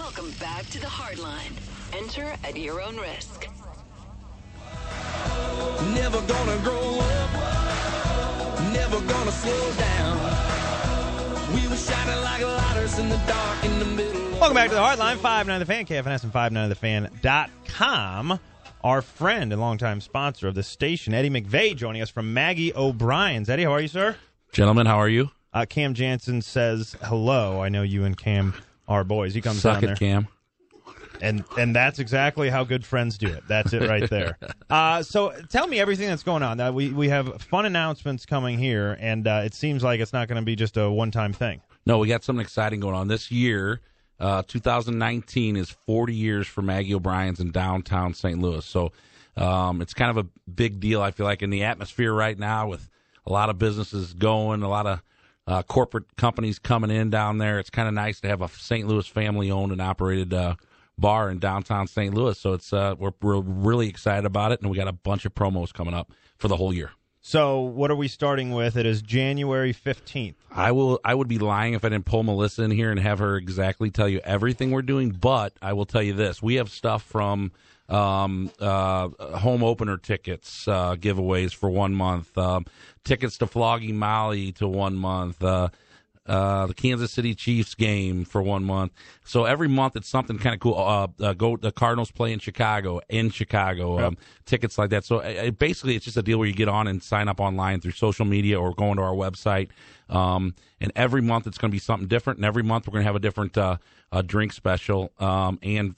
Welcome back to the Hardline. Enter at your own risk. Never gonna grow up, never gonna slow down. We were shining like lighters in the dark in the middle. Welcome back to the Hardline, 590 The Fan, KFNS and 590thefan.com. Our friend and longtime sponsor of the station, Eddie McVeigh, joining us from Maggie O'Brien's. Eddie, how are you, sir? Gentlemen, how are you? Cam Jansen says hello. I know you and Cam are boys. He comes Suck down it, there. Cam. And that's exactly how good friends do it. That's it right there. So tell me everything that's going on. We have fun announcements coming here, and it seems like it's not going to be just a one-time thing. No, we got something exciting going on. This year, 2019, is 40 years for Maggie O'Brien's in downtown St. Louis. So it's kind of a big deal, I feel like, in the atmosphere right now with a lot of businesses going, a lot of corporate companies coming in down there. It's kind of nice to have a St. Louis family-owned and operated bar in downtown St. Louis. So it's we're really excited about it, and we got a bunch of promos coming up for the whole year. So what are we starting with? It is January 15th. I would be lying if I didn't pull Melissa in here and have her exactly tell you everything we're doing, but I will tell you this. We have stuff from home opener tickets, giveaways for 1 month, tickets to Flogging Molly to 1 month, the Kansas City Chiefs game for 1 month. So every month it's something kind of cool. The Cardinals play in Chicago, Yep. Tickets like that. So basically it's just a deal where you get on and sign up online through social media or going to our website. And every month it's going to be something different. And every month we're going to have a different drink special and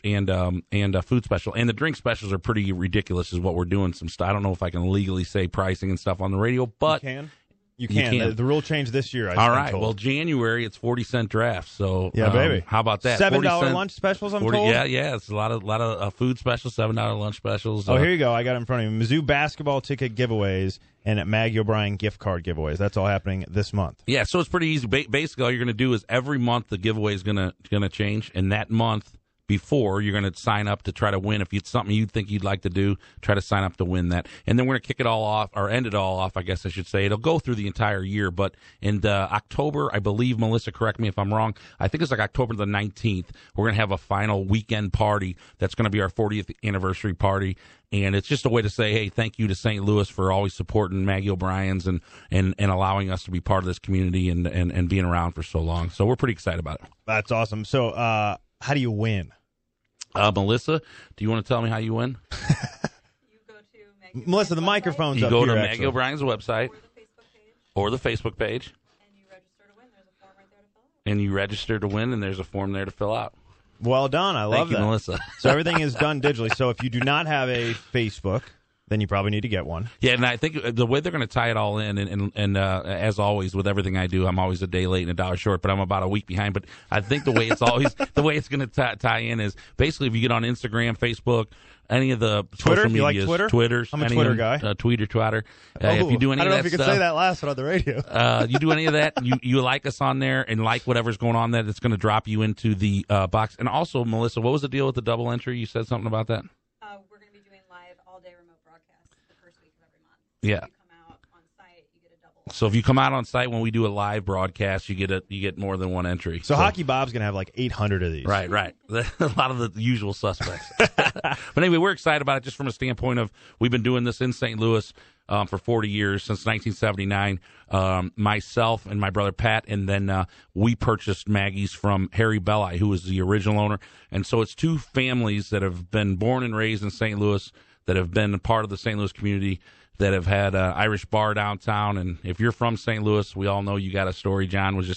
a food special. And the drink specials are pretty ridiculous is what we're doing. I don't know if I can legally say pricing and stuff on the radio, but You can. The rule changed this year. All right. Well, January it's 40-cent draft. So yeah, baby. How about that? $7 lunch specials. I'm 40, told. Yeah. It's a lot of food specials, $7 lunch specials. Oh, here you go. I got it in front of me. Mizzou basketball ticket giveaways and at Maggie O'Brien gift card giveaways. That's all happening this month. Yeah. So it's pretty easy. Basically, all you're going to do is every month the giveaway is going to change, and that month before you're going to sign up to try to win. If it's something you think you'd like to do, try to sign up to win that. And then we're going to kick it all off, or end it all off, I guess I should say. It'll go through the entire year, but in October, I believe, Melissa, correct me if I'm wrong, I think it's like October the 19th, we're going to have a final weekend party that's going to be our 40th anniversary party. And it's just a way to say, hey, thank you to St. Louis for always supporting Maggie O'Brien's and allowing us to be part of this community and being around for so long. So we're pretty excited about it. That's awesome. So how do you win? Melissa, do you want to tell me how you win? You go to Maggie Melissa, the microphone's up You go here, to actually. Maggie O'Brien's website or the Facebook page, and and you register to win. There's a form right there to fill out. you register to win, and there's a form there to fill out. Well done. I love Thank you, that. Melissa. So everything is done digitally. So if you do not have a Facebook, then you probably need to get one. Yeah, and I think the way they're going to tie it all in, and as always with everything I do, I'm always a day late and a dollar short, but I'm about a week behind. But I think the way it's always the way it's going to tie in is basically if you get on Instagram, Facebook, any of the Twitter? social You like medias, Twitter? Twitters, I'm a any Twitter of them, guy. Tweet or Twitter. If you do any I don't of know that if you stuff, could say that last one on the radio. you do any of that, you like us on there and like whatever's going on there, it's going to drop you into the box. And also, Melissa, what was the deal with the double entry? You said something about that? We're going to be doing live all-day remote broadcasts the first week of every month. Yeah. If you come out on site, you get a double. So if you come out on site when we do a live broadcast, you get more than one entry. So Hockey Bob's going to have like 800 of these. Right. A lot of the usual suspects. But anyway, we're excited about it just from a standpoint of we've been doing this in St. Louis for 40 years, since 1979. Myself and my brother Pat, and then we purchased Maggie's from Harry Belli, who was the original owner. And so it's two families that have been born and raised in St. Louis, that have been a part of the St. Louis community, that have had an Irish bar downtown. And if you're from St. Louis, we all know you got a story. John Hadley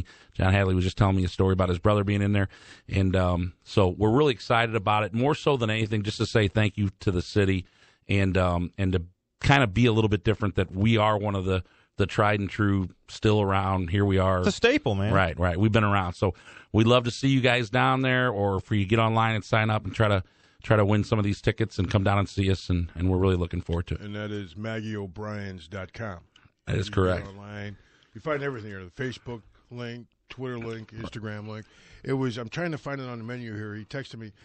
was just telling me a story about his brother being in there. And so we're really excited about it, more so than anything, just to say thank you to the city and to kind of be a little bit different, that we are one of the tried and true, still around. Here we are. It's a staple, man. Right. We've been around. So we'd love to see you guys down there, or for you to get online and sign up and try to win some of these tickets and come down and see us, and we're really looking forward to it. And that is MaggieO'Briens.com. That is correct. Online. You find everything here, the Facebook link, Twitter link, Instagram link. I'm trying to find it on the menu here. He texted me,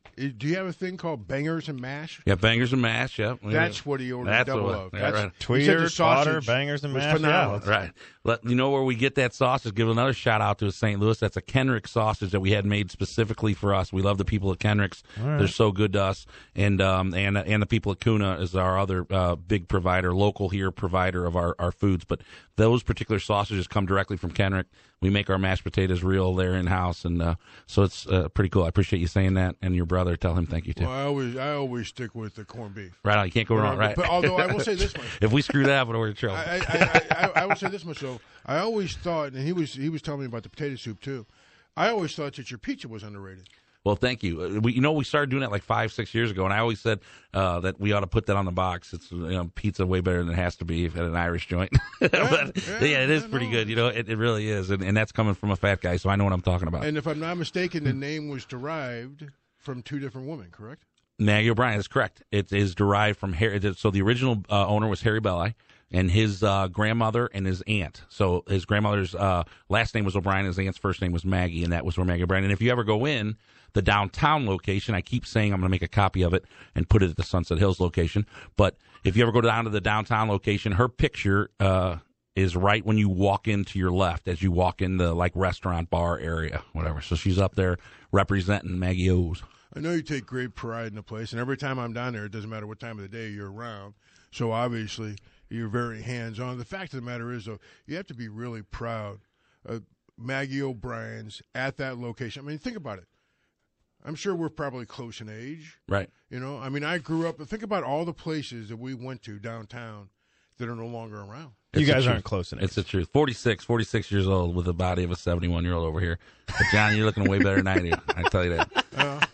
Do you have a thing called bangers and mash? Yeah, bangers and mash. Yeah, That's what he ordered That's double what- of. yeah, That's right. Tweeter, Trotter, bangers and was mash. phenomenal. Yeah. Right. You know where we get that sausage? Give another shout out to St. Louis. That's a Kenrick sausage that we had made specifically for us. We love the people at Kenrick's. right. They're so good to us. And the people at Kuna is our other big provider, local here provider of our foods. But those particular sausages come directly from Kenrick. We make our mashed potatoes real there in house, and so it's pretty cool. I appreciate you saying that, and your brother, tell him thank you too. Well, I always stick with the corned beef. Right on, you can't go wrong. Right. But although I will say this much, If we screw that up, we're in trouble. I will say this much though. I always thought, and he was telling me about the potato soup too. I always thought that your pizza was underrated. Well, thank you. We started doing it like 5-6 years ago, and I always said that we ought to put that on the box. It's pizza way better than it has to be at an Irish joint. But, it is pretty good. It really is, and that's coming from a fat guy, so I know what I'm talking about. And if I'm not mistaken, the name was derived from two different women, correct? Maggie O'Brien is correct. It is derived from Harry. So the original owner was Harry Belli, and his grandmother and his aunt. So his grandmother's last name was O'Brien, his aunt's first name was Maggie, and that was where Maggie O'Brien. And if you ever go in the downtown location, I keep saying I'm going to make a copy of it and put it at the Sunset Hills location. But if you ever go down to the downtown location, her picture is right when you walk into your left as you walk in the restaurant bar area, whatever. So she's up there representing Maggie O's. I know you take great pride in the place, and every time I'm down there, it doesn't matter what time of the day you're around. So obviously, you're very hands-on. The fact of the matter is, though, you have to be really proud of Maggie O'Brien's at that location. I mean, think about it. I'm sure we're probably close in age. Right. I grew up. Think about all the places that we went to downtown that are no longer around. You It's the guys truth. aren't close enough. It's the truth. 46 years old with the body of a 71-year-old over here. But John, you're looking way better than I do. I tell you that.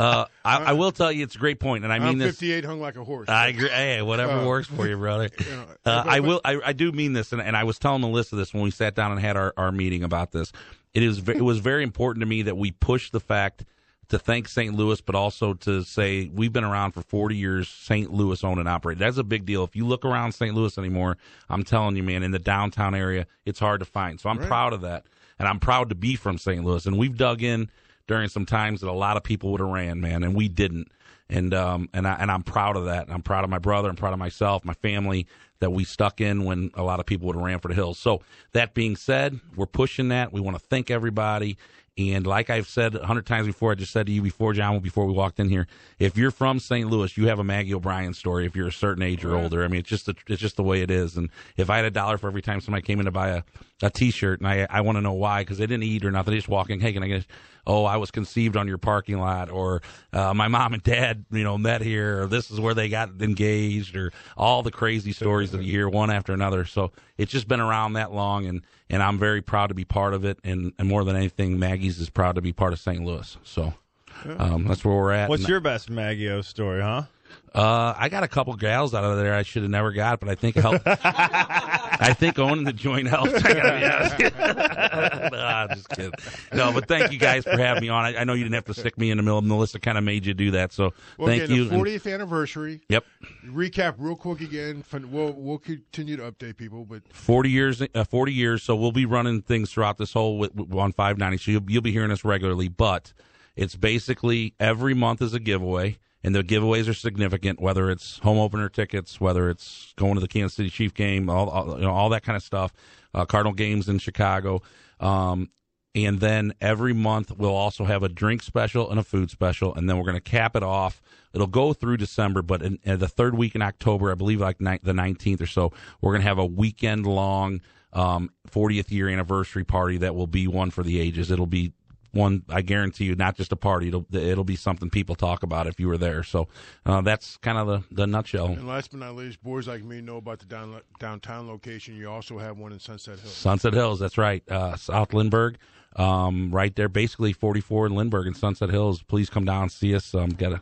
I will tell you, it's a great point, and I mean I'm this. 58, hung like a horse. I agree. Hey, whatever works for you, brother. I do mean this, and I was telling Melissa this when we sat down and had our meeting about this. It was very important to me that we push the fact to thank St. Louis, but also to say we've been around for 40 years. St. Louis owned and operated. That's a big deal. If you look around St. Louis anymore, I'm telling you, man, in the downtown area, it's hard to find. So I'm proud of that, and I'm proud to be from St. Louis. And we've dug in during some times that a lot of people would have ran, man, and we didn't. And I'm proud of that. I'm proud of my brother. I'm proud of myself, my family, that we stuck in when a lot of people would have ran for the hills. So that being said, we're pushing that. We want to thank everybody. And like I've said 100 times before, I just said to you before, John, before we walked in here, if you're from St. Louis, you have a Maggie O'Brien story if you're a certain age or older. I mean, it's just the way it is. And if I had $1 for every time somebody came in to buy a T-shirt, and I want to know why, because they didn't eat or nothing, they just walk in, hey, can I get I was conceived on your parking lot, or my mom and dad, met here, or this is where they got engaged, or all the crazy stories that you hear one after another. So it's just been around that long, and I'm very proud to be part of it. And more than anything, Maggie's is proud to be part of St. Louis. So that's where we're at. What's your best Maggie-O story, huh? I got a couple gals out of there I should have never got, but I think it helped. I think owning the joint helped. I gotta be honest. Nah, just kidding. No, but thank you guys for having me on. I know you didn't have to stick me in the middle. Melissa kind of made you do that, so thank again, you. The 40th anniversary. Yep. Recap real quick again. We'll continue to update people, but 40 years. So we'll be running things throughout this whole on 590. So you'll be hearing us regularly, but it's basically every month is a giveaway. And the giveaways are significant, whether it's home opener tickets, whether it's going to the Kansas City Chief game, all that kind of stuff, Cardinal games in Chicago. And then every month we'll also have a drink special and a food special, and then we're going to cap it off. It'll go through December, but in the third week in October, I believe the 19th or so, we're going to have a weekend-long 40th year anniversary party that will be one for the ages. It'll be one, I guarantee you, not just a party. It'll be something people talk about if you were there. So that's kind of the nutshell. And last but not least, boys like me know about the downtown location. You also have one in Sunset Hills. Sunset Hills, that's right. South Lindbergh, right there, basically 44 in Lindbergh and Sunset Hills. Please come down and see us. The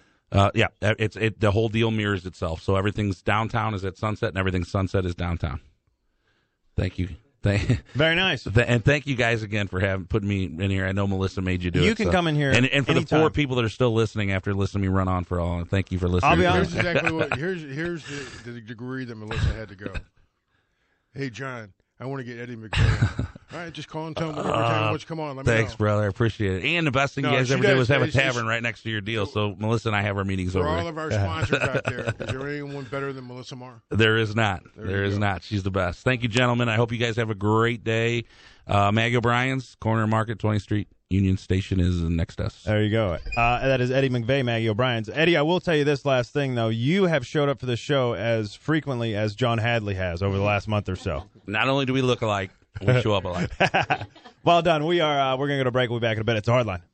whole deal mirrors itself. So everything's downtown is at Sunset, and everything Sunset is downtown. Thank you. Very nice. And thank you guys again for putting me in here. I know Melissa made you do it. You can come in here and for anytime. the 4 people that are still listening after listening to me run on for all, thank you for listening. I'll be Here's honest. exactly what. Here's the degree that Melissa had to go. Hey, John, I want to get Eddie McMahon All right, just call and tell them every time once come on. Let me Thanks, know. brother. I appreciate it. And the best thing No, you guys she ever did does. was have a It's just- tavern right next to your deal. So Melissa and I have our meetings For over all there. of our sponsors out there, is there anyone better than Melissa Marr? There is not. There you is go. not. She's the best. Thank you, gentlemen. I hope you guys have a great day. Maggie O'Brien's, Corner Market, 20th Street. Union Station is next to us. There you go. That is Eddie McVeigh, Maggie O'Brien's. Eddie, I will tell you this last thing, though. You have showed up for the show as frequently as John Hadley has over the last month or so. Not only do we look alike, we show up alike. Well done. We're going to go to break. We'll be back in a bit. It's a Hardline.